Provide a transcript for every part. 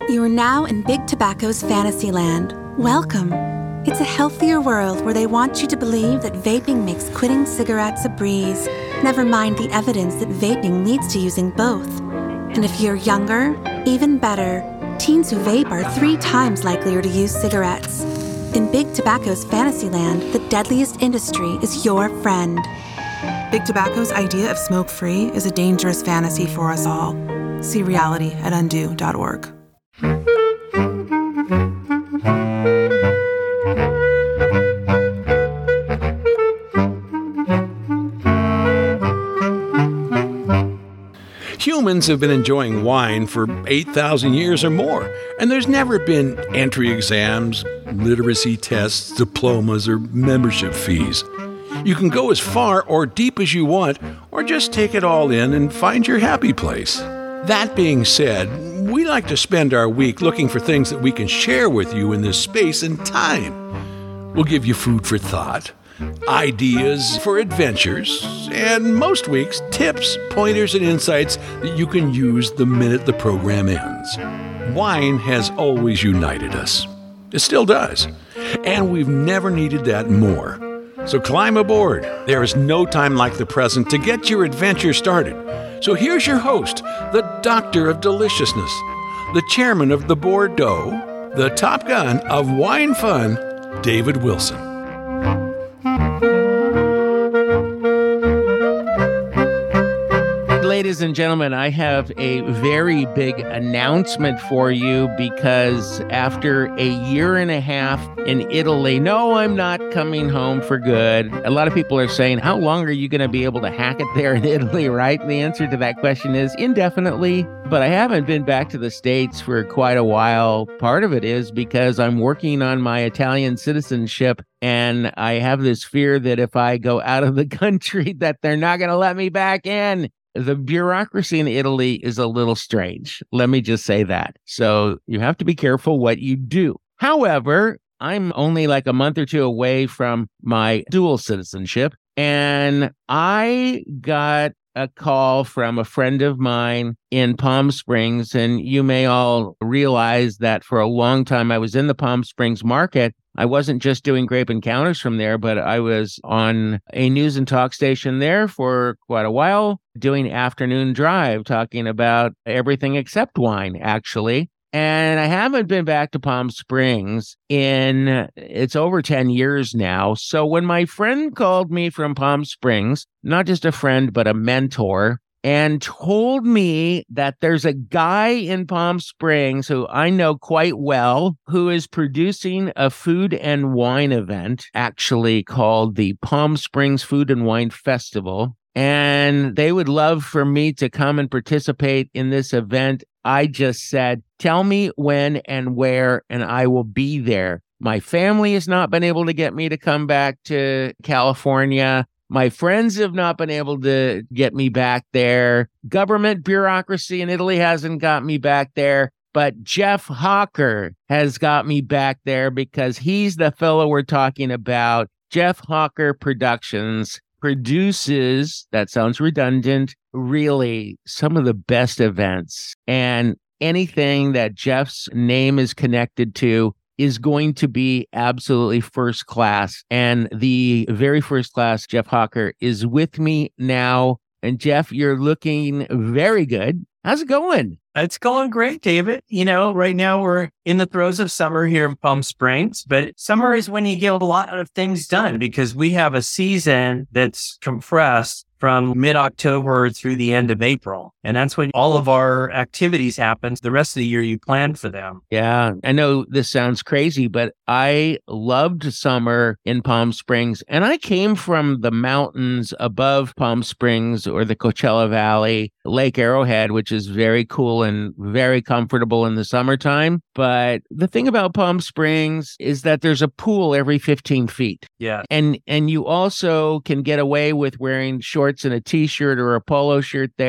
You are now in Big Tobacco's fantasy land. Welcome. It's a healthier world where they want you to believe that vaping makes quitting cigarettes a breeze. Never mind the evidence that vaping leads to using both. And if you're younger, even better, teens who vape are 3 times likelier to use cigarettes. In Big Tobacco's fantasy land, the deadliest industry is your friend. Big Tobacco's idea of smoke-free is a dangerous fantasy for us all. See reality at undo.org. Humans have been enjoying wine for 8,000 years or more, and there's never been entry exams, literacy tests, diplomas, or membership fees. You can go as far or deep as you want, or just take it all in and find your happy place. That being said, we like to spend our week looking for things that we can share with you in this space and time. We'll give you food for thought, ideas for adventures, and most weeks, tips, pointers, and insights that you can use the minute the program ends. Wine has always united us. It still does. And we've never needed that more. So climb aboard. There is no time like the present to get your adventure started. So here's your host, the Doctor of Deliciousness, the Chairman of the Bordeaux, the Top Gun of Wine Fun, David Wilson. Ladies and gentlemen, I have a very big announcement for you because after a year and a half in Italy, no, I'm not coming home for good. A lot of people are saying, how long are you going to be able to hack it there in Italy, right? And the answer to that question is indefinitely. But I haven't been back to the States for quite a while. Part of it is because I'm working on my Italian citizenship, and I have this fear that if I go out of the country, that they're not going to let me back in. The bureaucracy in Italy is a little strange. Let me just say that. So you have to be careful what you do. However, I'm only like a month or 2 away from my dual citizenship, and I got a call from a friend of mine in Palm Springs, and you may all realize that for a long time I was in the Palm Springs market. I wasn't just doing Grape Encounters from there, but I was on a news and talk station there for quite a while, doing Afternoon Drive, talking about everything except wine, actually. And I haven't been back to Palm Springs it's over 10 years now. So when my friend called me from Palm Springs, not just a friend, but a mentor, and told me that there's a guy in Palm Springs who I know quite well who is producing a food and wine event, actually called the Palm Springs Food and Wine Festival. And they would love for me to come and participate in this event. I just said, tell me when and where, and I will be there. My family has not been able to get me to come back to California. My friends have not been able to get me back there. Government bureaucracy in Italy hasn't got me back there. But Jeff Hawker has got me back there because he's the fellow we're talking about. Jeff Hawker Productions produces, that sounds redundant, really some of the best events. And anything that Jeff's name is connected to is going to be absolutely first class. And the very first class, Jeff Hawker, is with me now. And Jeff, you're looking very good. How's it going? It's going great, David. You know, right now we're in the throes of summer here in Palm Springs, but summer is when you get a lot of things done because we have a season that's compressed from mid-October through the end of April. And that's when all of our activities happen. The rest of the year, you plan for them. Yeah, I know this sounds crazy, but I loved summer in Palm Springs. And I came from the mountains above Palm Springs or the Coachella Valley, Lake Arrowhead, which is very cool and very comfortable in the summertime. But the thing about Palm Springs is that there's a pool every 15 feet. Yeah. And you also can get away with wearing shorts and a t-shirt or a polo shirt there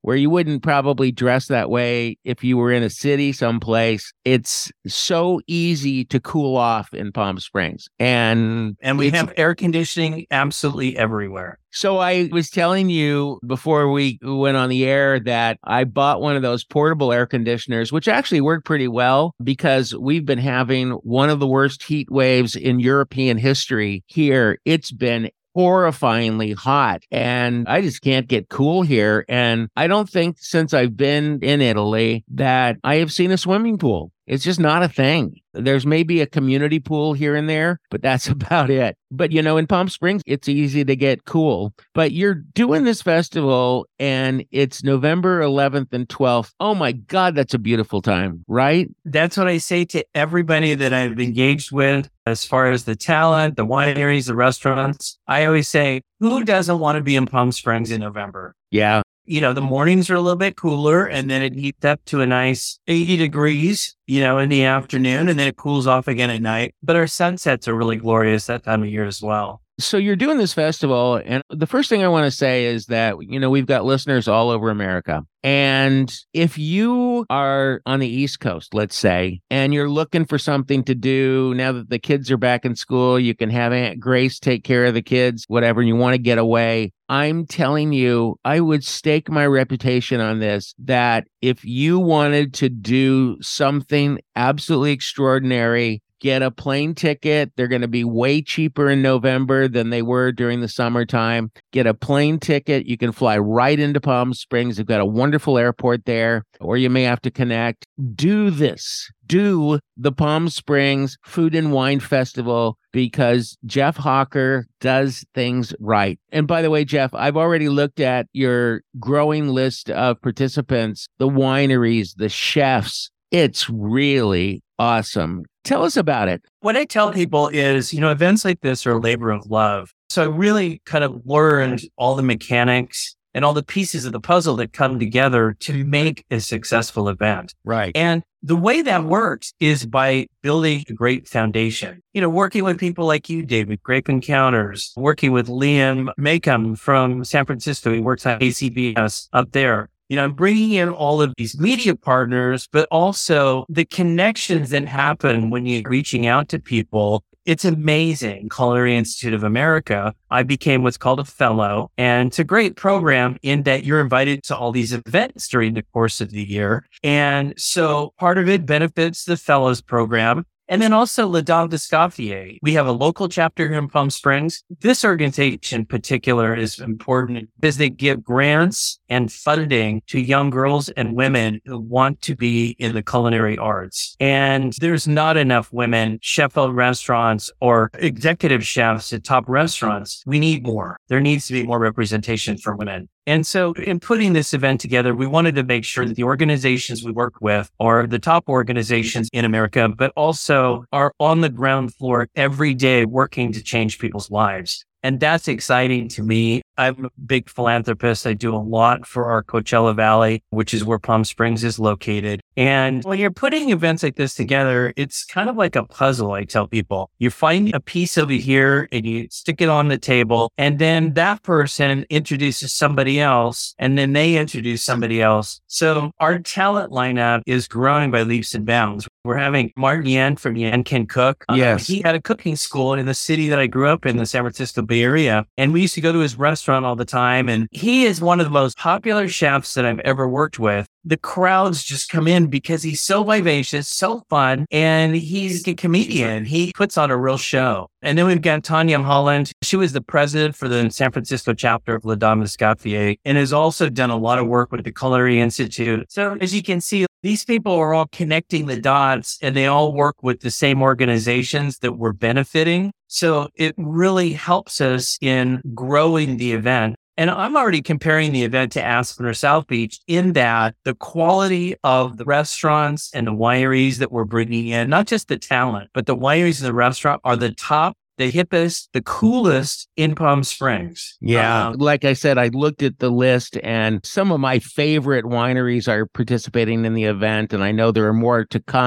where you wouldn't probably dress that way if you were in a city someplace. It's so easy to cool off in Palm Springs. And we have air conditioning absolutely everywhere. So I was telling you before we went on the air that I bought one of those portable air conditioners, which actually worked pretty well because we've been having one of the worst heat waves in European history here. It's been horrifyingly hot and I just can't get cool here. And I don't think since I've been in Italy that I have seen a swimming pool. It's just not a thing. There's maybe a community pool here and there, but that's about it. But, in Palm Springs, it's easy to get cool. But you're doing this festival and it's November 11th and 12th. Oh my God, that's a beautiful time, right? That's what I say to everybody that I've engaged with as far as the talent, the wineries, the restaurants. I always say, who doesn't want to be in Palm Springs in November? Yeah. The mornings are a little bit cooler and then it heats up to a nice 80 degrees, in the afternoon, and then it cools off again at night. But our sunsets are really glorious that time of year as well. So you're doing this festival, and the first thing I want to say is that, we've got listeners all over America. And if you are on the East Coast, let's say, and you're looking for something to do now that the kids are back in school, you can have Aunt Grace take care of the kids, whatever, and you want to get away. I'm telling you, I would stake my reputation on this, that if you wanted to do something absolutely extraordinary, get a plane ticket. They're going to be way cheaper in November than they were during the summertime. Get a plane ticket. You can fly right into Palm Springs. They've got a wonderful airport there, or you may have to connect. Do this. Do the Palm Springs Food and Wine Festival because Jeff Hawker does things right. And by the way, Jeff, I've already looked at your growing list of participants, the wineries, the chefs. It's really awesome. Tell us about it. What I tell people is, events like this are a labor of love. So I really kind of learned all the mechanics and all the pieces of the puzzle that come together to make a successful event. Right. And the way that works is by building a great foundation. Working with people like you, David, Grape Encounters, working with Liam Maycomb from San Francisco. He works at ACBS up there. I'm bringing in all of these media partners, but also the connections that happen when you're reaching out to people. It's amazing. Culinary Institute of America, I became what's called a fellow, and it's a great program in that you're invited to all these events during the course of the year. And so part of it benefits the fellows program. And then also La Dame d'Escoffier. We have a local chapter here in Palm Springs. This organization in particular is important because they give grants and funding to young girls and women who want to be in the culinary arts. And there's not enough women chef-owned restaurants or executive chefs at top restaurants. We need more. There needs to be more representation for women. And so in putting this event together, we wanted to make sure that the organizations we work with are the top organizations in America, but also are on the ground floor every day working to change people's lives. And that's exciting to me. I'm a big philanthropist. I do a lot for our Coachella Valley, which is where Palm Springs is located. And when you're putting events like this together, it's kind of like a puzzle, I tell people. You find a piece over here and you stick it on the table, and then that person introduces somebody else, and then they introduce somebody else. So our talent lineup is growing by leaps and bounds. We're having Martin Yan from Yan Can Cook. Yes. He had a cooking school in the city that I grew up in, the San Francisco Bay Area. And we used to go to his restaurant all the time. And he is one of the most popular chefs that I've ever worked with. The crowds just come in because he's so vivacious, so fun, and he's a comedian. He puts on a real show. And then we've got Tanya Holland. She was the president for the San Francisco chapter of La Dame d'Escoffier and has also done a lot of work with the Culinary Institute. So as you can see, these people are all connecting the dots and they all work with the same organizations that we're benefiting. So it really helps us in growing the event. And I'm already comparing the event to Aspen or South Beach in that the quality of the restaurants and the wineries that we're bringing in, not just the talent, but the wineries and the restaurant are the top, the hippest, the coolest in Palm Springs. Yeah. Like I said, I looked at the list and some of my favorite wineries are participating in the event. And I know there are more to come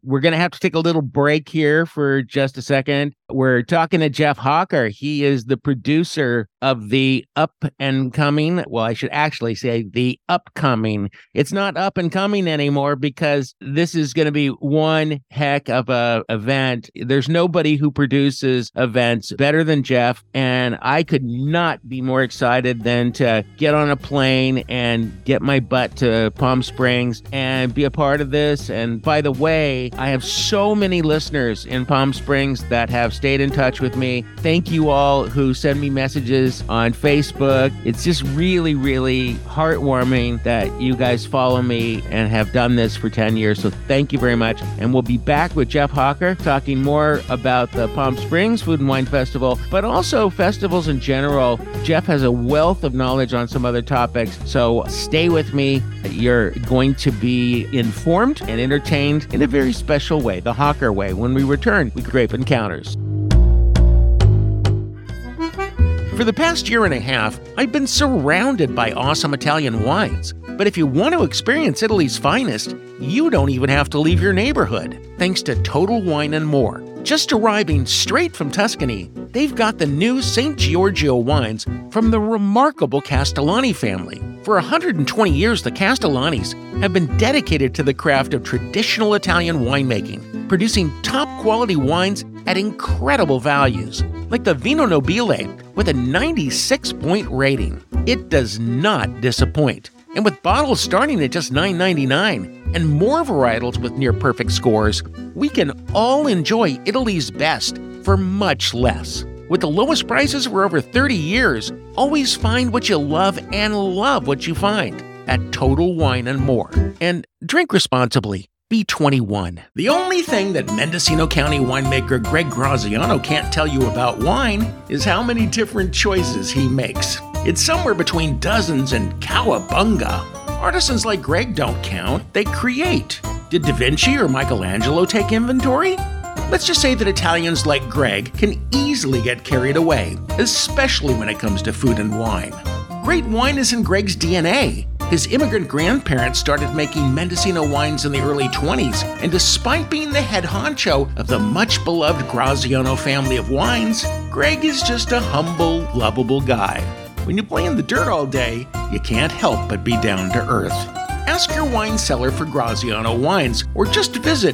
we're going to have to take a little break here for just a second. We're talking to Jeff Hawker. He is the producer of the up and coming. Well, I should actually say the upcoming. It's not up and coming anymore because this is going to be one heck of a event. There's nobody who produces events better than Jeff. And I could not be more excited than to get on a plane and get my butt to Palm Springs and be a part of this. And by the way, I have so many listeners in Palm Springs that have stayed in touch with me. Thank you all who send me messages on Facebook. It's just really, really heartwarming that you guys follow me and have done this for 10 years. So thank you very much. And we'll be back with Jeff Hawker talking more about the Palm Springs Food and Wine Festival, but also festivals in general. Jeff has a wealth of knowledge on some other topics. So stay with me. You're going to be informed and entertained in a very special way, the Hawker way, when we return with Grape Encounters. For the past year and a half, I've been surrounded by awesome Italian wines. But if you want to experience Italy's finest, you don't even have to leave your neighborhood, thanks to Total Wine & More. Just arriving straight from Tuscany, they've got the new St. Giorgio wines from the remarkable Castellani family. For 120 years, the Castellanis have been dedicated to the craft of traditional Italian winemaking, producing top-quality wines at incredible values, like the Vino Nobile with a 96-point rating. It does not disappoint. And with bottles starting at just $9.99 and more varietals with near-perfect scores, we can all enjoy Italy's best for much less. With the lowest prices for over 30 years, always find what you love and love what you find at Total Wine & More. And drink responsibly. Be 21. The only thing that Mendocino County winemaker Greg Graziano can't tell you about wine is how many different choices he makes. It's somewhere between dozens and cowabunga. Artisans like Greg don't count, they create. Did Da Vinci or Michelangelo take inventory? Let's just say that Italians like Greg can easily get carried away, especially when it comes to food and wine. Great wine is in Greg's DNA. His immigrant grandparents started making Mendocino wines in the early 20s, and despite being the head honcho of the much-beloved Graziano family of wines, Greg is just a humble, lovable guy. When you play in the dirt all day, you can't help but be down to earth. Ask your wine cellar for Graziano wines, or just visit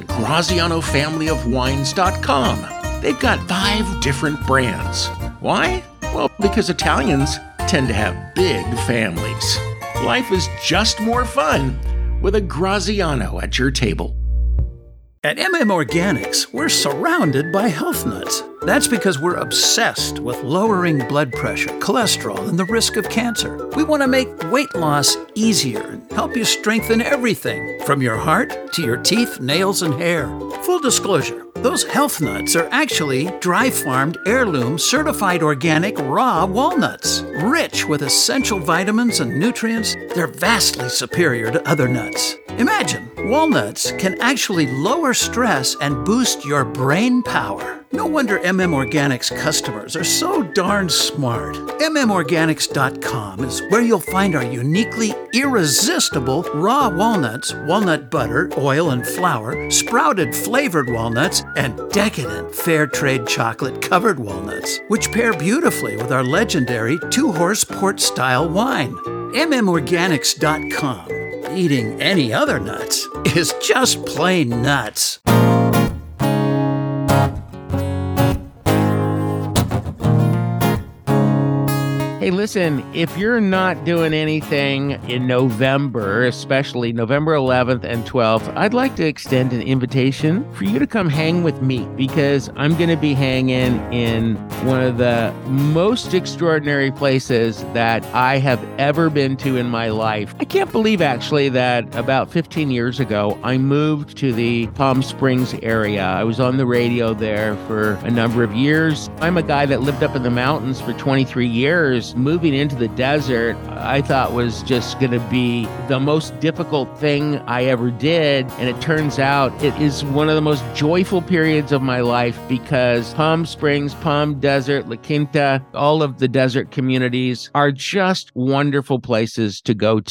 GrazianoFamilyOfWines.com. They've got 5 different brands. Why? Well, because Italians tend to have big families. Life is just more fun with a Graziano at your table. At Organics, we're surrounded by health nuts. That's because we're obsessed with lowering blood pressure, cholesterol, and the risk of cancer. We want to make weight loss easier and help you strengthen everything, from your heart to your teeth, nails, and hair. Full disclosure, those health nuts are actually dry-farmed, heirloom, certified organic raw walnuts. Rich with essential vitamins and nutrients, they're vastly superior to other nuts. Imagine, walnuts can actually lower stress and boost your brain power. No wonder Organics customers are so darn smart. Organics.com is where you'll find our uniquely irresistible raw walnuts, walnut butter, oil, and flour, sprouted flavored walnuts, and decadent fair trade chocolate covered walnuts, which pair beautifully with our legendary 2-horse port-style wine. Organics.com. Eating any other nuts is just plain nuts. Hey, listen, if you're not doing anything in November, especially November 11th and 12th, I'd like to extend an invitation for you to come hang with me, because I'm going to be hanging in one of the most extraordinary places that I have ever been to in my life. I can't believe, actually, that about 15 years ago, I moved to the Palm Springs area. I was on the radio there for a number of years. I'm a guy that lived up in the mountains for 23 years. Moving into the desert, I thought was just going to be the most difficult thing I ever did. And it turns out it is one of the most joyful periods of my life, because Palm Springs, Palm Desert, La Quinta, all of the desert communities are just wonderful places to go to.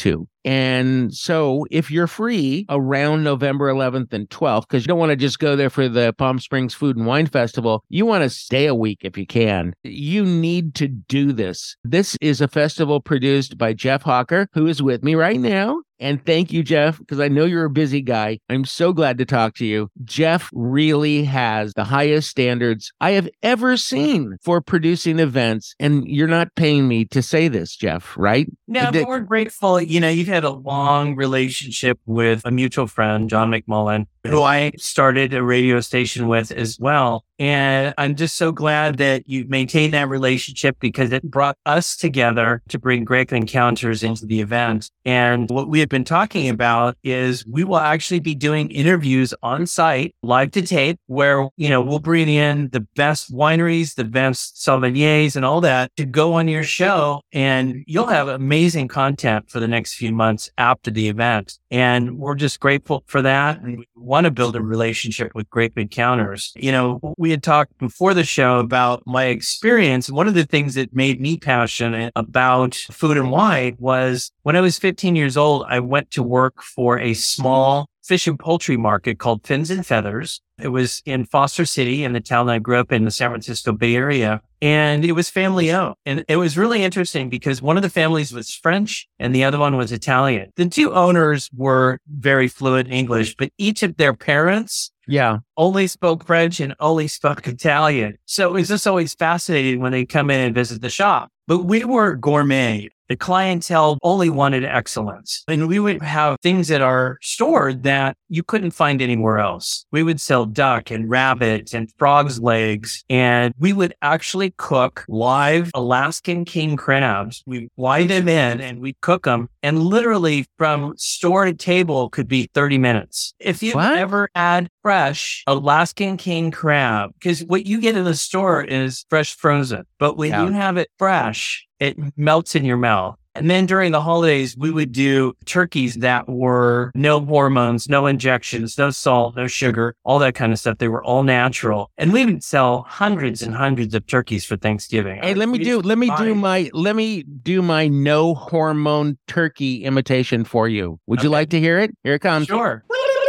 And so if you're free around November 11th and 12th, because you don't want to just go there for the Palm Springs Food and Wine Festival, you want to stay a week if you can. You need to do this. This is a festival produced by Jeff Hawker, who is with me right now. And thank you, Jeff, because I know you're a busy guy. I'm so glad to talk to you. Jeff really has the highest standards I have ever seen for producing events. And you're not paying me to say this, Jeff, right? No, but we're grateful. You've had a long relationship with a mutual friend, John McMullen, who I started a radio station with as well. And I'm just so glad that you maintained that relationship because it brought us together to bring Great Encounters into the event. And what we have been talking about is we will actually be doing interviews on site, live to tape, where, we'll bring in the best wineries, the best sommeliers and all that to go on your show. And you'll have amazing content for the next few months after the event. And we're just grateful for that. And we want to build a relationship with Great Encounters. We had talked before the show about my experience. One of the things that made me passionate about food and wine was when I was 15 years old, I went to work for a small fish and poultry market called Fins and Feathers. It was in Foster City, in the town I grew up in the San Francisco Bay Area. And it was family owned. And it was really interesting because one of the families was French and the other one was Italian. The two owners were very fluent English, but each of their parents only spoke French and only spoke Italian. So it was just always fascinating when they come in and visit the shop. But we were gourmet. The clientele only wanted excellence. And we would have things at our store that you couldn't find anywhere else. We would sell duck and rabbit and frog's legs. And we would actually cook live Alaskan king crabs. We fly them in and we cook them. And literally from store to table could be 30 minutes. If you've ever had fresh Alaskan king crab, because what you get in the store is fresh frozen. But when you have it fresh, it melts in your mouth. And then during the holidays, we would do turkeys that were no hormones, no injections, no salt, no sugar, all that kind of stuff. They were all natural. And we would sell hundreds and hundreds of turkeys for Thanksgiving. Hey, let me do my no hormone turkey imitation for you. Would you like to hear it? Here it comes. Sure.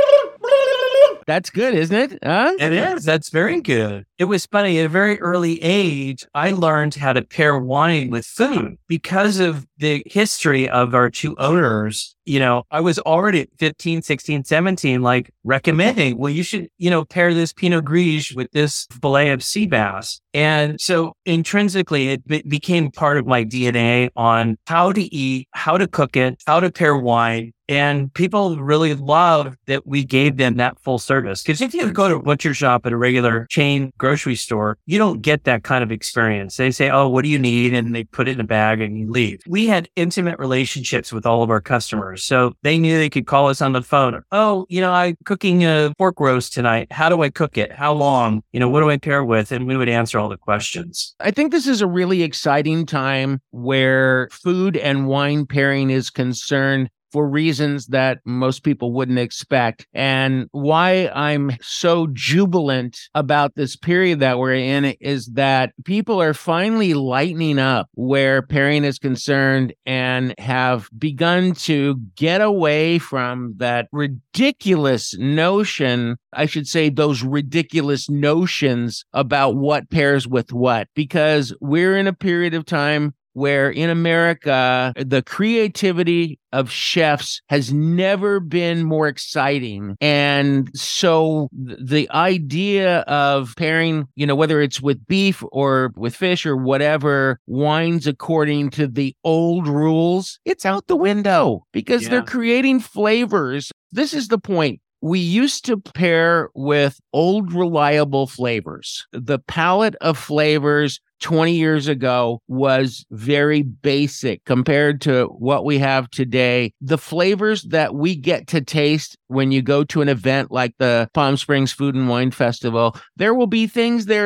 That's good, isn't it? Huh? It is. That's very good. It was funny. At a very early age, I learned how to pair wine with food because of the history of our two owners. I was already at 15, 16, 17, recommending, well, you should, pair this Pinot Gris with this fillet of sea bass. And so intrinsically, it became part of my DNA on how to eat, how to cook it, how to pair wine. And people really loved that we gave them that full service. Because if you go to a butcher shop at a regular chain grocery store, you don't get that kind of experience. They say, oh, what do you need? And they put it in a bag and you leave. We had intimate relationships with all of our customers. So they knew they could call us on the phone. Oh, I'm cooking a pork roast tonight. How do I cook it? How long? What do I pair with? And we would answer all the questions. I think this is a really exciting time where food and wine pairing is concerned for reasons that most people wouldn't expect. And why I'm so jubilant about this period that we're in is that people are finally lightening up where pairing is concerned and have begun to get away from that ridiculous notion, I should say those ridiculous notions about what pairs with what, because we're in a period of time where in America, the creativity of chefs has never been more exciting. And so the idea of pairing, whether it's with beef or with fish or whatever, wines according to the old rules, it's out the window because they're creating flavors. This is the point. We used to pair with old, reliable flavors. The palette of flavors 20 years ago was very basic compared to what we have today. The flavors that we get to taste when you go to an event like the Palm Springs Food and Wine Festival, there will be things there that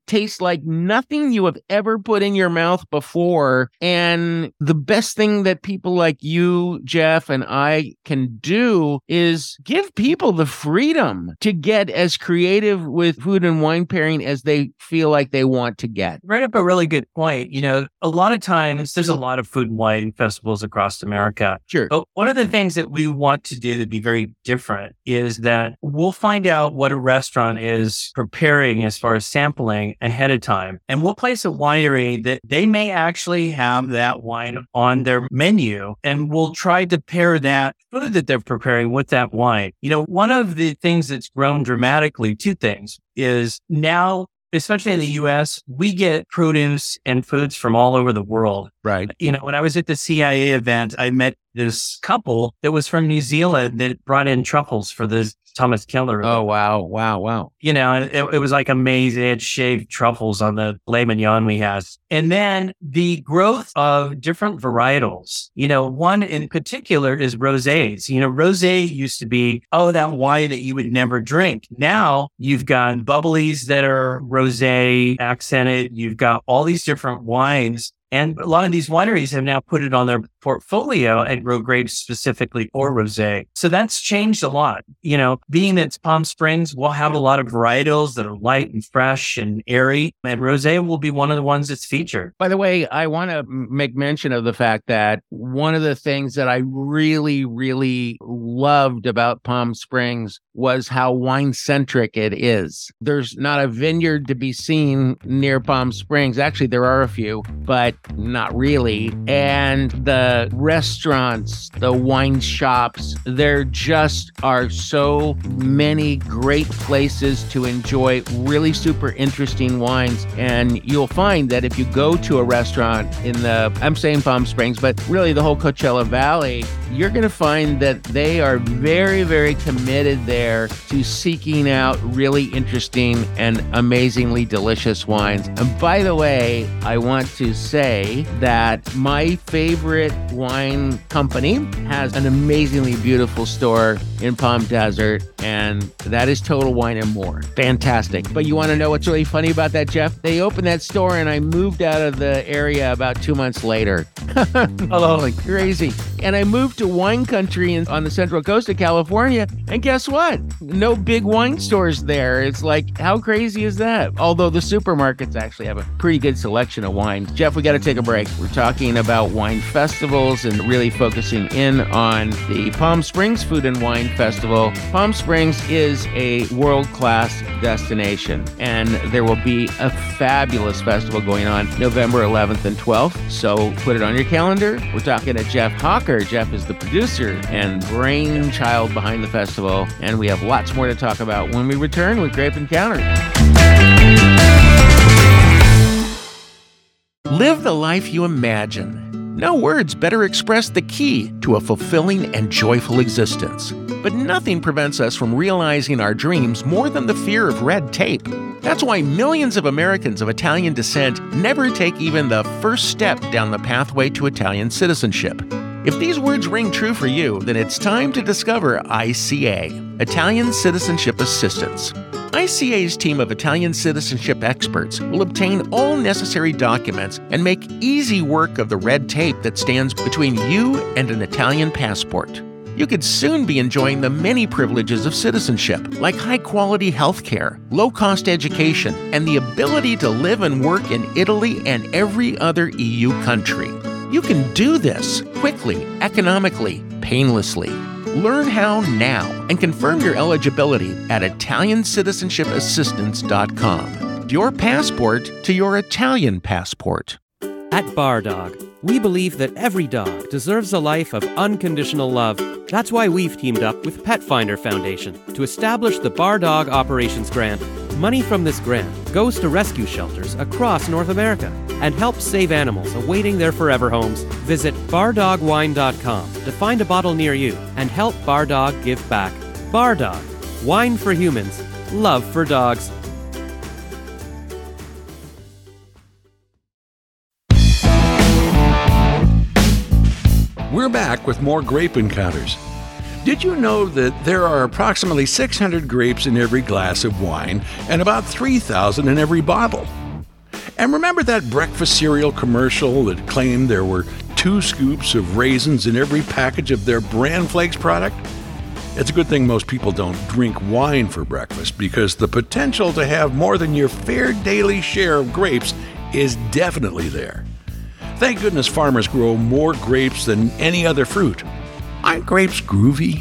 tastes like nothing you have ever put in your mouth before. And the best thing that people like you, Jeff, and I can do is give people the freedom to get as creative with food and wine pairing as they feel like they want to get. Right up a really good point. A lot of times there's a lot of food and wine festivals across America. Sure. But one of the things that we want to do to be very different is that we'll find out what a restaurant is preparing as far as sampling ahead of time. And we'll place a winery that they may actually have that wine on their menu. And we'll try to pair that food that they're preparing with that wine. One of the things that's grown dramatically, two things, is now, especially in the US, we get produce and foods from all over the world. Right. When I was at the CIA event, I met this couple that was from New Zealand that brought in truffles for the Thomas Keller. Oh, wow. It was like amazing. They had shaved truffles on the filet mignon we had. And then the growth of different varietals. One in particular is rosés. Rosé used to be, that wine that you would never drink. Now you've got bubblies that are rosé accented. You've got all these different wines. And a lot of these wineries have now put it on their portfolio and grow grapes specifically for rosé. So that's changed a lot. Being that it's Palm Springs, we'll have a lot of varietals that are light and fresh and airy. And rosé will be one of the ones that's featured. By the way, I want to make mention of the fact that one of the things that I really, really loved about Palm Springs was how wine-centric it is. There's not a vineyard to be seen near Palm Springs. Actually, there are a few, but not really. And the restaurants, the wine shops, there just are so many great places to enjoy really super interesting wines. And you'll find that if you go to a restaurant I'm saying Palm Springs, but really the whole Coachella Valley, you're going to find that they are very, very committed there to seeking out really interesting and amazingly delicious wines. And by the way, I want to say that my favorite wine company has an amazingly beautiful store in Palm Desert, and that is Total Wine & More. Fantastic. But you want to know what's really funny about that, Jeff? They opened that store and I moved out of the area about 2 months later. Oh, crazy. And I moved to wine country on the Central Coast of California, and guess what? No big wine stores there. It's like, how crazy is that? Although the supermarkets actually have a pretty good selection of wine. Jeff, we got to take a break. We're talking about wine festivals and really focusing in on the Palm Springs Food and Wine Festival. Palm Springs is a world-class destination, and there will be a fabulous festival going on November 11th and 12th. So put it on your calendar. We're talking to Jeff Hawker. Jeff is the producer and brainchild behind the festival, and we have lots more to talk about when we return with Grape Encounters. Live the life you imagine. No words better express the key to a fulfilling and joyful existence. But nothing prevents us from realizing our dreams more than the fear of red tape. That's why millions of Americans of Italian descent never take even the first step down the pathway to Italian citizenship. If these words ring true for you, then it's time to discover ICA, Italian Citizenship Assistance. ICA's team of Italian citizenship experts will obtain all necessary documents and make easy work of the red tape that stands between you and an Italian passport. You could soon be enjoying the many privileges of citizenship, like high-quality health care, low-cost education, and the ability to live and work in Italy and every other EU country. You can do this quickly, economically, painlessly. Learn how now and confirm your eligibility at Italiancitizenship.assistance.com. Your passport to your Italian passport. At Bardog, we believe that every dog deserves a life of unconditional love. That's why we've teamed up with Pet Finder Foundation to establish the Bardog Operations Grant. Money from this grant goes to rescue shelters across North America and helps save animals awaiting their forever homes. Visit bardogwine.com to find a bottle near you and help Bardog give back. Bardog, wine for humans, love for dogs. We're back with more Grape Encounters. Did you know that there are approximately 600 grapes in every glass of wine and about 3,000 in every bottle? And remember that breakfast cereal commercial that claimed there were 2 scoops of raisins in every package of their Bran Flakes product? It's a good thing most people don't drink wine for breakfast, because the potential to have more than your fair daily share of grapes is definitely there. Thank goodness farmers grow more grapes than any other fruit. Aren't grapes groovy?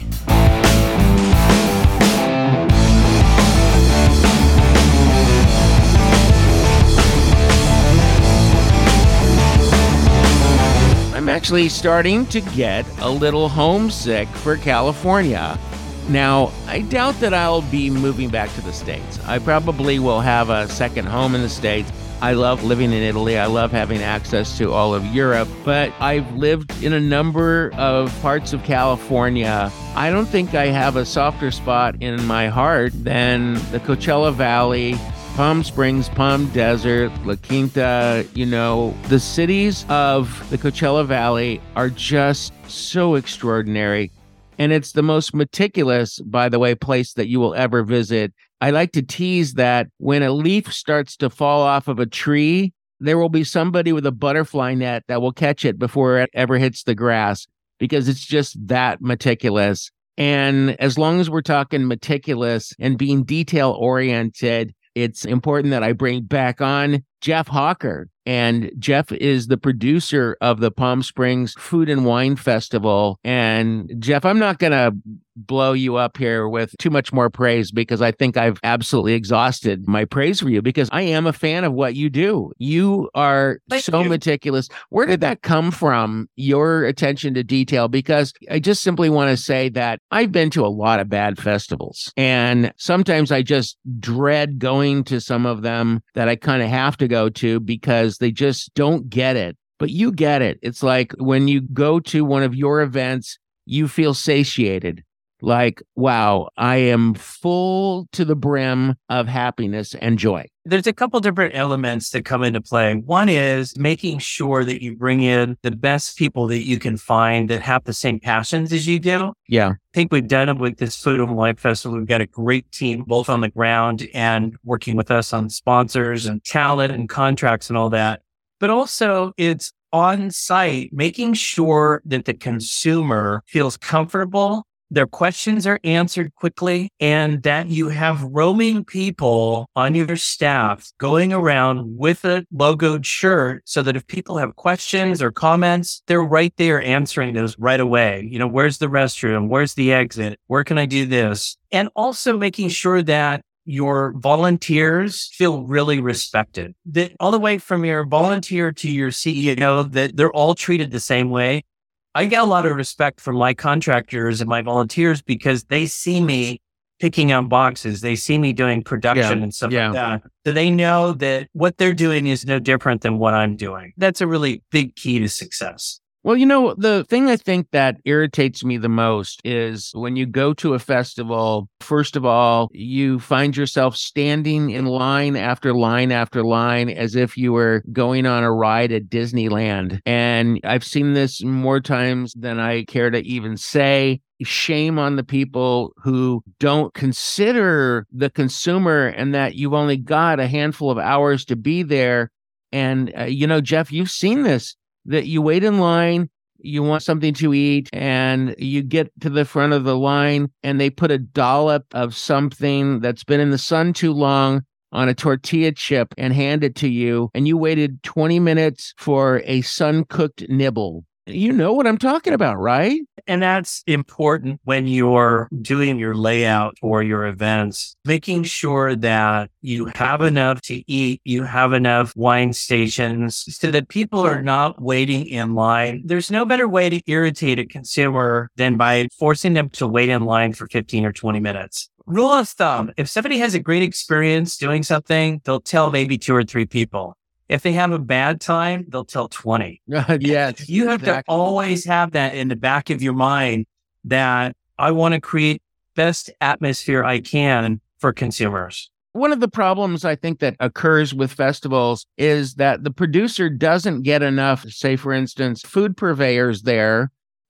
I'm actually starting to get a little homesick for California. Now, I doubt that I'll be moving back to the States. I probably will have a second home in the States. I love living in Italy. I love having access to all of Europe, but I've lived in a number of parts of California. I don't think I have a softer spot in my heart than the Coachella Valley, Palm Springs, Palm Desert, La Quinta. The cities of the Coachella Valley are just so extraordinary. And it's the most meticulous, by the way, place that you will ever visit. I like to tease that when a leaf starts to fall off of a tree, there will be somebody with a butterfly net that will catch it before it ever hits the grass, because it's just that meticulous. And as long as we're talking meticulous and being detail-oriented, it's important that I bring back on Jeff Hawker. And Jeff is the producer of the Palm Springs Food and Wine Festival. And Jeff, I'm not going to blow you up here with too much more praise, because I think I've absolutely exhausted my praise for you, because I am a fan of what you do. You are meticulous. Where did that come from, your attention to detail? Because I just simply want to say that I've been to a lot of bad festivals, and sometimes I just dread going to some of them that I kind of have to go to because they just don't get it. But you get it. It's like when you go to one of your events, you feel satiated. Like, wow, I am full to the brim of happiness and joy. There's a couple different elements that come into play. One is making sure that you bring in the best people that you can find that have the same passions as you do. Yeah. I think we've done it with this Food and Wine Festival. We've got a great team, both on the ground and working with us on sponsors and talent and contracts and all that. But also it's on site, making sure that the consumer feels comfortable, their questions are answered quickly, and that you have roaming people on your staff going around with a logoed shirt so that if people have questions or comments, they're right there answering those right away. Where's the restroom? Where's the exit? Where can I do this? And also making sure that your volunteers feel really respected. That all the way from your volunteer to your CEO, that they're all treated the same way. I get a lot of respect from my contractors and my volunteers because they see me picking up boxes. They see me doing production and stuff like that. So they know that what they're doing is no different than what I'm doing. That's a really big key to success. Well, the thing I think that irritates me the most is when you go to a festival, first of all, you find yourself standing in line after line after line as if you were going on a ride at Disneyland. And I've seen this more times than I care to even say. Shame on the people who don't consider the consumer and that you've only got a handful of hours to be there. And, Jeff, you've seen this. That you wait in line, you want something to eat, and you get to the front of the line, and they put a dollop of something that's been in the sun too long on a tortilla chip and hand it to you, and you waited 20 minutes for a sun-cooked nibble. You know what I'm talking about, right? And that's important when you're doing your layout for your events, making sure that you have enough to eat, you have enough wine stations so that people are not waiting in line. There's no better way to irritate a consumer than by forcing them to wait in line for 15 or 20 minutes. Rule of thumb, if somebody has a great experience doing something, they'll tell maybe 2 or 3 people. If they have a bad time, they'll tell 20. Yes, you have to always have that in the back of your mind that I want to create best atmosphere I can for consumers. One of the problems I think that occurs with festivals is that the producer doesn't get enough, say, for instance, food purveyors there.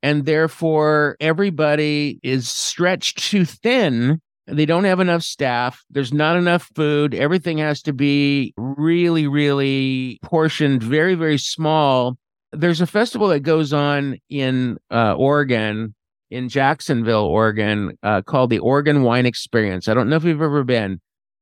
And therefore, everybody is stretched too thin. They don't have enough staff. There's not enough food. Everything has to be really, really portioned very, very small. There's a festival that goes on in Oregon, in Jacksonville, Oregon, called the Oregon Wine Experience. I don't know if you've ever been.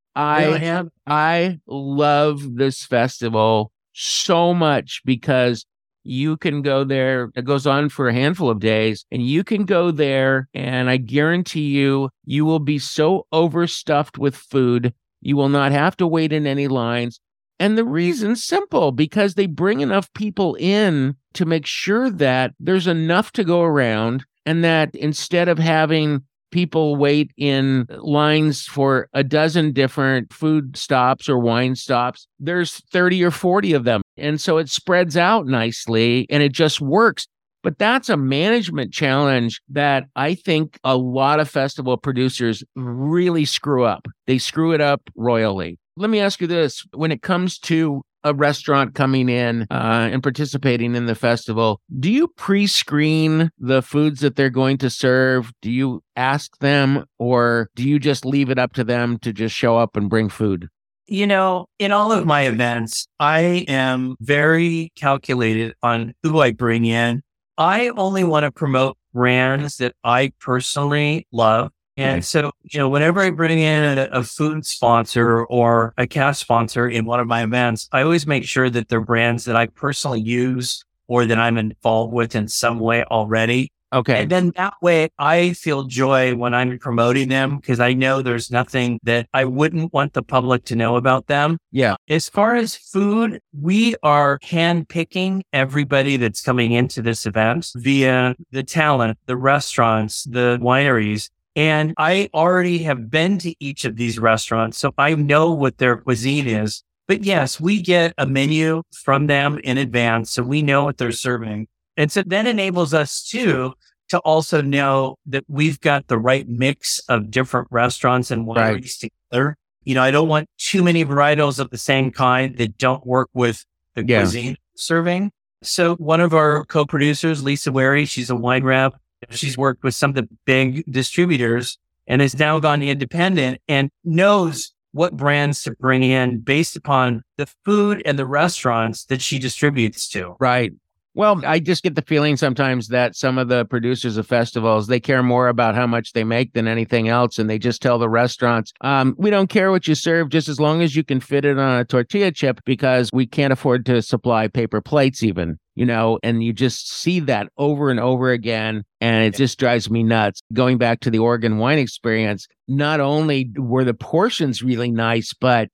I love this festival so much because you can go there. It goes on for a handful of days, and you can go there, and I guarantee you, you will be so overstuffed with food. You will not have to wait in any lines. And the reason's simple, because they bring enough people in to make sure that there's enough to go around, and that instead of having people wait in lines for a dozen different food stops or wine stops, there's 30 or 40 of them. And so it spreads out nicely and it just works. But that's a management challenge that I think a lot of festival producers really screw up. They screw it up royally. Let me ask you this. When it comes to a restaurant coming in and participating in the festival, do you pre-screen the foods that they're going to serve? Do you ask them, or do you just leave it up to them to just show up and bring food? You know, in all of my events, I am very calculated on who I bring in. I only want to promote brands that I personally love. And so, whenever I bring in a food sponsor or a cast sponsor in one of my events, I always make sure that they're brands that I personally use or that I'm involved with in some way already. Okay. And then that way I feel joy when I'm promoting them, because I know there's nothing that I wouldn't want the public to know about them. Yeah. As far as food, we are handpicking everybody that's coming into this event via the talent, the restaurants, the wineries. And I already have been to each of these restaurants, so I know what their cuisine is. But yes, we get a menu from them in advance, so we know what they're serving. And so that enables us to also know that we've got the right mix of different restaurants and wineries together. I don't want too many varietals of the same kind that don't work with the cuisine serving. So one of our co-producers, Lisa Wary, she's a wine rep. She's worked with some of the big distributors and has now gone independent and knows what brands to bring in based upon the food and the restaurants that she distributes to. Right. Well, I just get the feeling sometimes that some of the producers of festivals, they care more about how much they make than anything else. And they just tell the restaurants, we don't care what you serve, just as long as you can fit it on a tortilla chip, because we can't afford to supply paper plates even, and you just see that over and over again. And it just drives me nuts. Going back to the Oregon Wine Experience, not only were the portions really nice, but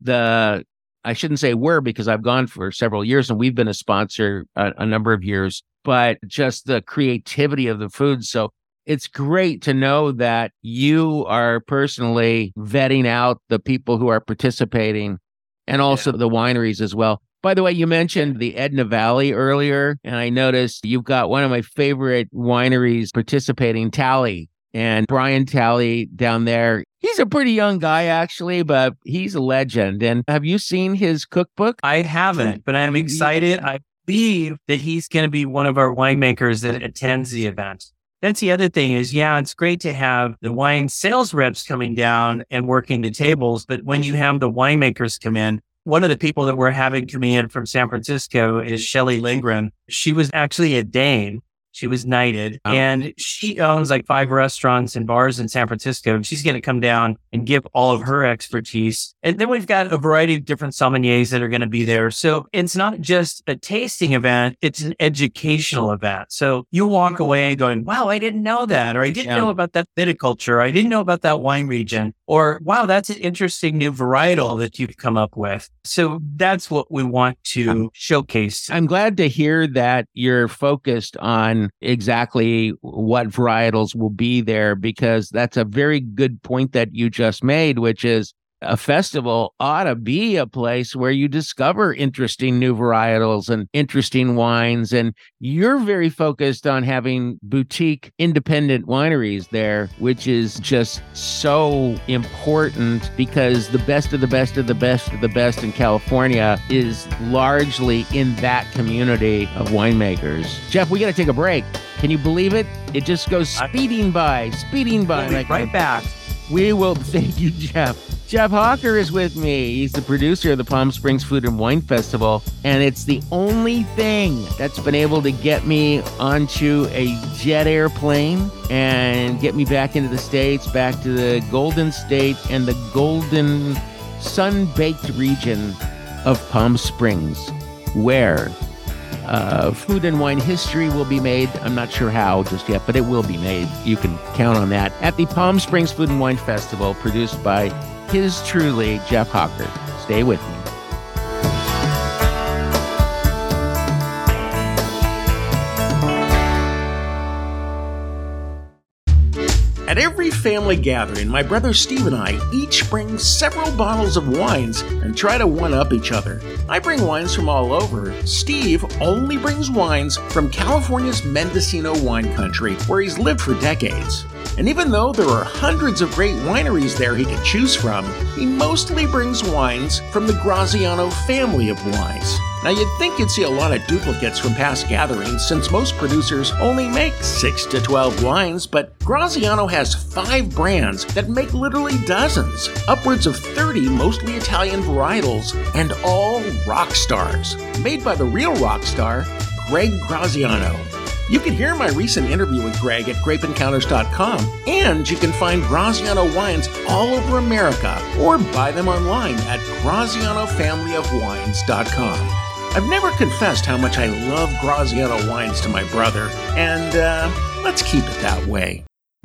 I shouldn't say were, because I've gone for several years and we've been a sponsor a number of years, but just the creativity of the food. So it's great to know that you are personally vetting out the people who are participating and also the wineries as well. By the way, you mentioned the Edna Valley earlier, and I noticed you've got one of my favorite wineries participating, Talley. And Brian Talley down there, he's a pretty young guy, actually, but he's a legend. And have you seen his cookbook? I haven't, but I'm excited. I believe that he's going to be one of our winemakers that attends the event. That's the other thing is, it's great to have the wine sales reps coming down and working the tables. But when you have the winemakers come in, one of the people that we're having coming in from San Francisco is Shelley Lindgren. She was actually a Dane. She was knighted, and she owns like 5 restaurants and bars in San Francisco. And she's going to come down and give all of her expertise. And then we've got a variety of different sommeliers that are going to be there. So it's not just a tasting event, it's an educational event. So you walk away going, wow, I didn't know that. Or I didn't know about that viticulture. I didn't know about that wine region. Or wow, that's an interesting new varietal that you've come up with. So that's what we want to showcase. I'm glad to hear that you're focused on exactly what varietals will be there, because that's a very good point that you just made, which is a festival ought to be a place where you discover interesting new varietals and interesting wines. And you're very focused on having boutique independent wineries there, which is just so important, because the best of the best of the best of the best in California is largely in that community of winemakers. Jeff, we got to take a break. Can you believe it? It just goes speeding by. We'll be right back. We will. Thank you, Jeff. Jeff Hawker is with me. He's the producer of the Palm Springs Food and Wine Festival, and it's the only thing that's been able to get me onto a jet airplane and get me back into the States, back to the Golden State and the golden sun-baked region of Palm Springs, where food and wine history will be made. I'm not sure how just yet, but it will be made. You can count on that at the Palm Springs Food and Wine Festival, produced by his truly, Jeff Hawker. Stay with me. At every family gathering, my brother Steve and I each bring several bottles of wines and try to one-up each other. I bring wines from all over. Steve only brings wines from California's Mendocino wine country, where he's lived for decades. And even though there are hundreds of great wineries there he can choose from, he mostly brings wines from the Graziano family of wines. Now, you'd think you'd see a lot of duplicates from past gatherings, since most producers only make 6 to 12 wines, but Graziano has 5 brands that make literally dozens, upwards of 30 mostly Italian varietals, and all rock stars, made by the real rock star, Greg Graziano. You can hear my recent interview with Greg at grapeencounters.com, and you can find Graziano wines all over America, or buy them online at grazianofamilyofwines.com. I've never confessed how much I love Graziano wines to my brother, and let's keep it that way.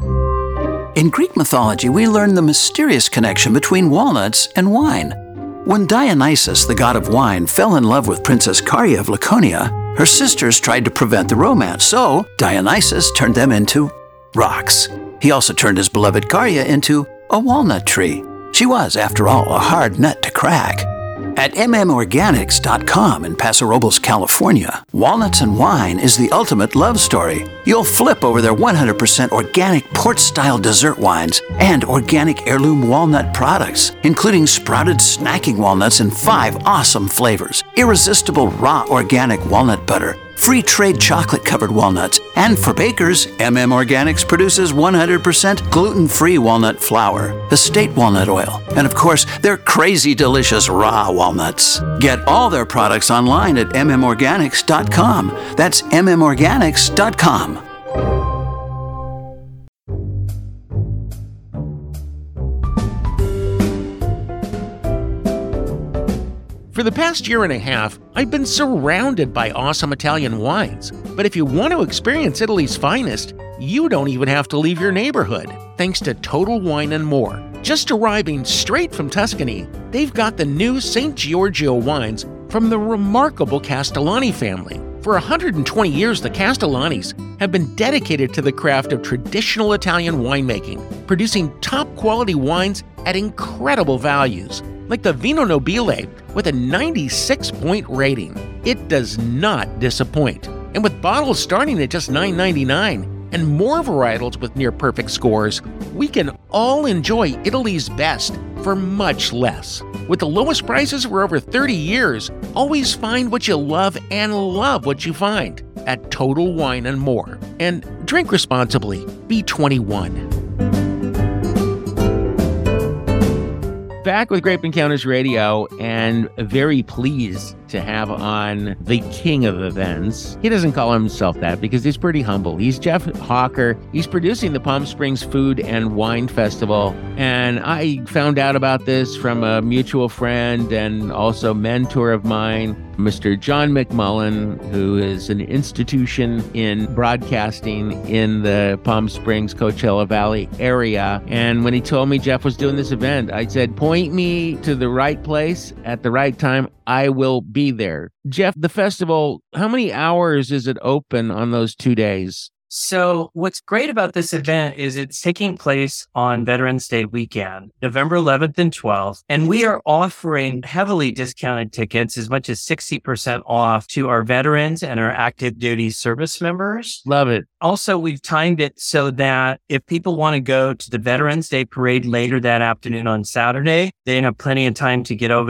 In Greek mythology, we learn the mysterious connection between walnuts and wine. When Dionysus, the god of wine, fell in love with Princess Caria of Laconia, her sisters tried to prevent the romance, so Dionysus turned them into rocks. He also turned his beloved Caria into a walnut tree. She was, after all, a hard nut to crack. At mmorganics.com in Paso Robles, California, walnuts and wine is the ultimate love story. You'll flip over their 100% organic port-style dessert wines and organic heirloom walnut products, including sprouted snacking walnuts in 5 awesome flavors, irresistible raw organic walnut butter, free trade chocolate-covered walnuts, and for bakers, MM Organics produces 100% gluten-free walnut flour, estate walnut oil, and of course, their crazy delicious raw walnuts. Get all their products online at mmorganics.com. That's mmorganics.com. For the past year and a half, I've been surrounded by awesome Italian wines. But if you want to experience Italy's finest, you don't even have to leave your neighborhood, thanks to Total Wine & More. Just arriving straight from Tuscany, they've got the new St. Giorgio wines from the remarkable Castellani family. For 120 years, the Castellanis have been dedicated to the craft of traditional Italian winemaking, producing top-quality wines at incredible values, like the Vino Nobile with a 96-point rating. It does not disappoint. And with bottles starting at just $9.99 and more varietals with near-perfect scores, we can all enjoy Italy's best for much less. With the lowest prices for over 30 years, always find what you love and love what you find at Total Wine & More. And drink responsibly. Be 21. Back with Grape Encounters Radio, and very pleased to have on the king of events. He doesn't call himself that because he's pretty humble. He's Jeff Hawker. He's producing the Palm Springs Food and Wine Festival. And I found out about this from a mutual friend and also mentor of mine, Mr. John McMullen, who is an institution in broadcasting in the Palm Springs, Coachella Valley area. And when he told me Jeff was doing this event, I said, point me to the right place at the right time. I will be there. Jeff, the festival, how many hours is it open on those 2 days? So what's great about this event is it's taking place on Veterans Day weekend, November 11th and 12th. And we are offering heavily discounted tickets, as much as 60% off to our veterans and our active duty service members. Love it. Also, we've timed it so that if people want to go to the Veterans Day parade later that afternoon on Saturday, they have plenty of time to get over there.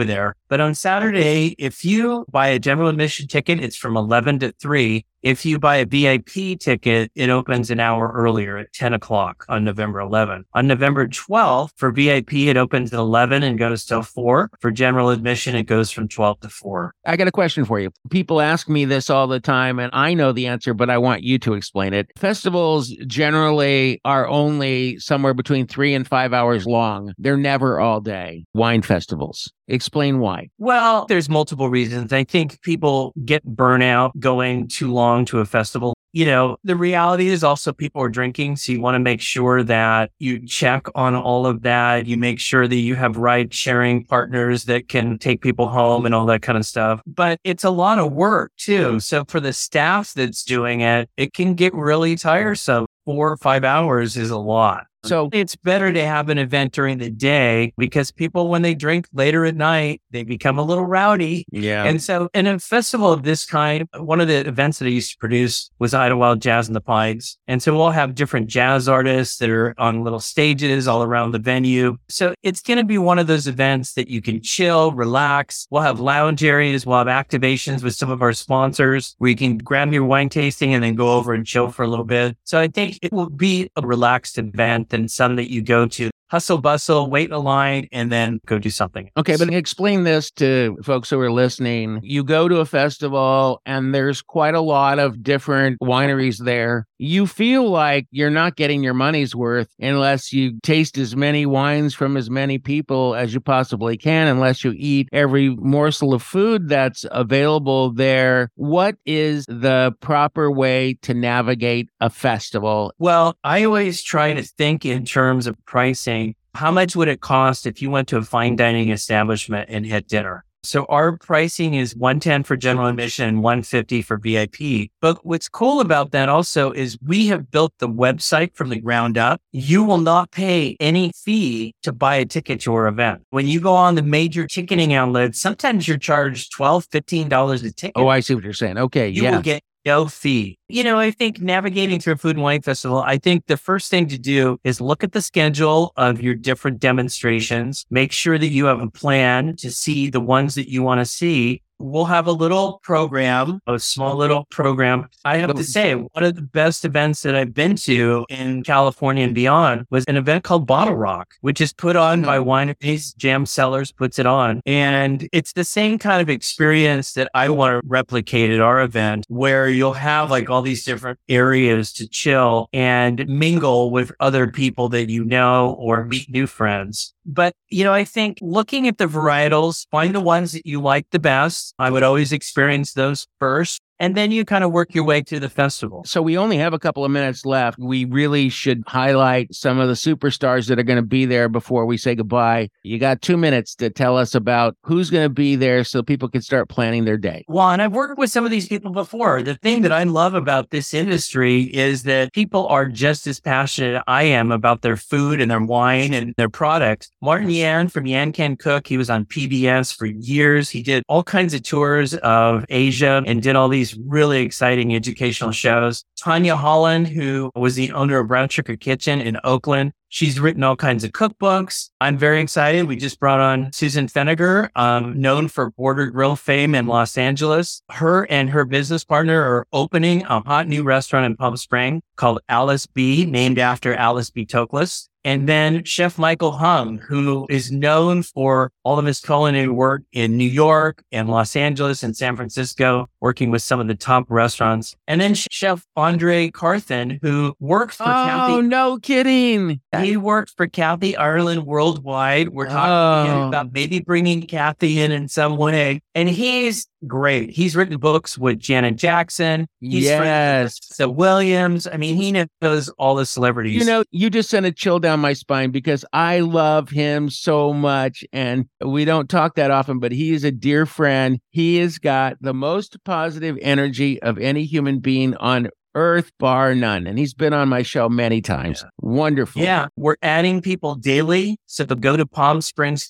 But on Saturday, if you buy a general admission ticket, it's from 11 to 3. If you buy a VIP ticket, it opens an hour earlier at 10 o'clock on November 11th. On November 12th, for VIP, it opens at 11 and goes till 4. For general admission, it goes from 12 to 4. I got a question for you. People ask me this all the time, and I know the answer, but I want you to explain it. Festivals generally are only somewhere between 3 and 5 hours long. They're never all day. Wine festivals. Explain why. Well, there's multiple reasons. I think people get burnout going too long to a festival. The reality is also people are drinking. So you want to make sure that you check on all of that. You make sure that you have ride sharing partners that can take people home and all that kind of stuff. But it's a lot of work too. So for the staff that's doing it, it can get really tiresome. 4 or 5 hours is a lot. So it's better to have an event during the day because people, when they drink later at night, they become a little rowdy. Yeah. And so in a festival of this kind, one of the events that I used to produce was Idlewild Jazz in the Pines. And so we'll have different jazz artists that are on little stages all around the venue. So it's going to be one of those events that you can chill, relax. We'll have lounge areas. We'll have activations with some of our sponsors where you can grab your wine tasting and then go over and chill for a little bit. So I think it will be a relaxed event and some that you go to. Hustle, bustle, wait in a line, and then go do something. Okay, but explain this to folks who are listening. You go to a festival and there's quite a lot of different wineries there. You feel like you're not getting your money's worth unless you taste as many wines from as many people as you possibly can, unless you eat every morsel of food that's available there. What is the proper way to navigate a festival? Well, I always try to think in terms of pricing. How much would it cost if you went to a fine dining establishment and had dinner? So our pricing is $110 for general admission and $150 for VIP. But what's cool about that also is we have built the website from the ground up. You will not pay any fee to buy a ticket to our event. When you go on the major ticketing outlets, sometimes you're charged $12, $15 a ticket. Oh, I see what you're saying. Okay, you will get no fee. I think navigating through a food and wine festival, I think the first thing to do is look at the schedule of your different demonstrations. Make sure that you have a plan to see the ones that you want to see. We'll have a little program, a small little program. I have to say, one of the best events that I've been to in California and beyond was an event called Bottle Rock, which is put on by wineries. Jam Cellars puts it on. And it's the same kind of experience that I want to replicate at our event, where you'll have like all these different areas to chill and mingle with other people that you know or meet new friends. But, I think looking at the varietals, find the ones that you like the best. I would always experience those first. And then you kind of work your way through the festival. So we only have a couple of minutes left. We really should highlight some of the superstars that are going to be there before we say goodbye. You got 2 minutes to tell us about who's going to be there so people can start planning their day. Well, and I've worked with some of these people before. The thing that I love about this industry is that people are just as passionate as I am about their food and their wine and their products. Martin Yan from Yan Can Cook, he was on PBS for years. He did all kinds of tours of Asia and did all these really exciting educational shows. Tanya Holland, who was the owner of Brown Sugar Kitchen in Oakland, she's written all kinds of cookbooks. I'm very excited. We just brought on Susan Feniger, known for Border Grill fame in Los Angeles. Her and her business partner are opening a hot new restaurant in Palm Springs called Alice B, named after Alice B. Toklas. And then Chef Michael Hung, who is known for all of his culinary work in New York and Los Angeles and San Francisco, working with some of the top restaurants. And then Chef Andre Carthen, who worked for Kathy. Oh, no kidding. He worked for Kathy Ireland worldwide. We're talking to him about maybe bringing Kathy in some way. And he's great. He's written books with Janet Jackson. He's friends with Lisa Williams. I mean, he knows all the celebrities. You just sent a chill down my spine because I love him so much. And we don't talk that often, but he is a dear friend. He has got the most positive energy of any human being on earth, bar none. And he's been on my show many times. Yeah. Wonderful. Yeah. We're adding people daily. So go to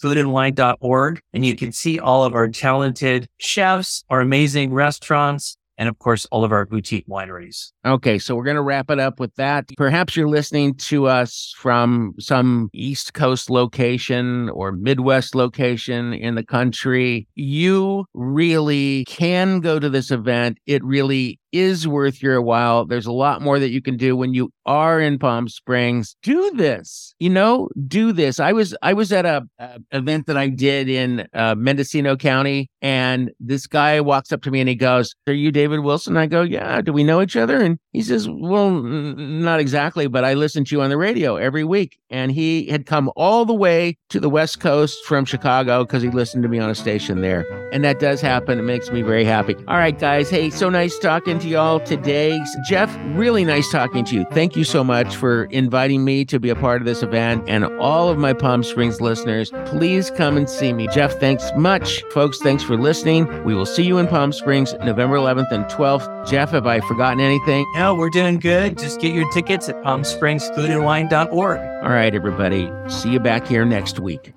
palmspringsfoodandwine.org and you can see all of our talented chefs, our amazing restaurants. and of course, all of our boutique wineries. Okay, so we're going to wrap it up with that. Perhaps you're listening to us from some East Coast location or Midwest location in the country. You really can go to this event. It really is worth your while. There's a lot more that you can do when you are in Palm Springs. Do this, do this. I was at a event that I did in Mendocino County, and this guy walks up to me and he goes, "Are you David Wilson?" I go, "Yeah." "Do we know each other?" And he says, "Well, not exactly, but I listen to you on the radio every week." And he had come all the way to the West Coast from Chicago because he listened to me on a station there. And that does happen. It makes me very happy. All right, guys. Hey, so nice talking to y'all today. Jeff, really nice talking to you. Thank you so much for inviting me to be a part of this event. And all of my Palm Springs listeners, please come and see me. Jeff, thanks much. Folks, thanks for listening. We will see you in Palm Springs November 11th and 12th. Jeff, have I forgotten anything? No, we're doing good. Just get your tickets at palmspringsfoodandwine.org. All right, everybody. See you back here next week.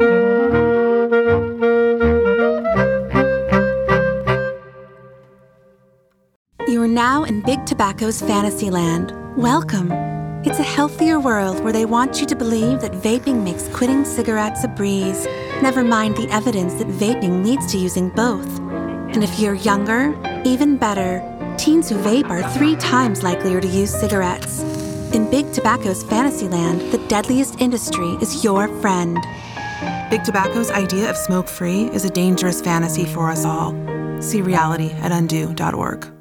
You are now in Big Tobacco's fantasy land. Welcome. It's a healthier world where they want you to believe that vaping makes quitting cigarettes a breeze. Never mind the evidence that vaping leads to using both. And if you're younger, even better, teens who vape are 3 times likelier to use cigarettes. In Big Tobacco's fantasy land, the deadliest industry is your friend. Big Tobacco's idea of smoke-free is a dangerous fantasy for us all. See reality at undo.org.